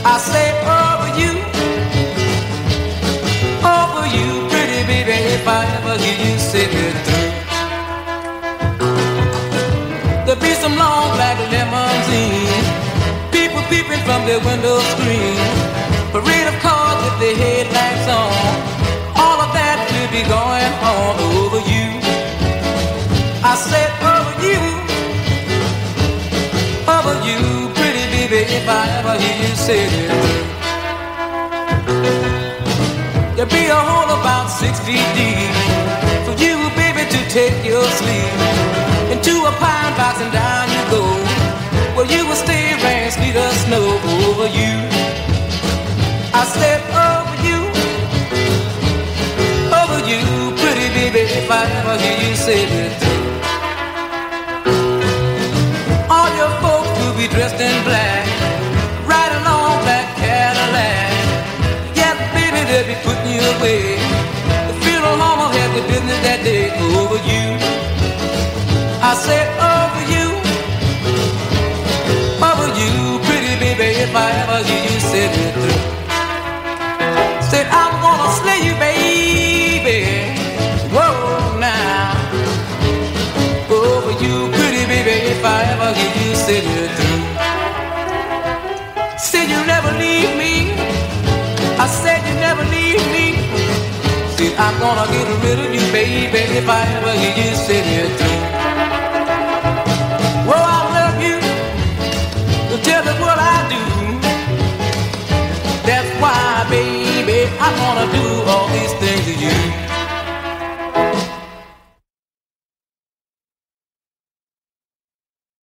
I say over you, pretty baby, if I ever hear you say it through. There'll be some long black limousines, people peeping from their window screen, parade of cars with their headlights on. All of that will be going on over you. I said over you, pretty baby, if I ever hear you say it. There'll be a hole about 6 feet deep for you, baby, to take your sleep. Into a pine box and down you go, where you will stay, rain, sleet or snow over you. I said over you, pretty baby, if I ever hear you say it. All your folks will be dressed in black, riding on black Cadillac. Yeah, baby, they'll be putting you away. The funeral home will have the business that day over you. I said over you, pretty baby, if I ever hear you say it through. Said I'm gonna slay you, baby. Whoa, now. Over you, pretty baby, if I ever hear you say it through. Said you never leave me. I said you never leave me. Said I'm gonna get rid of you, baby, if I ever hear you say it through. Well, I love you. Tell me what I do. That's why, baby, I'm gonna do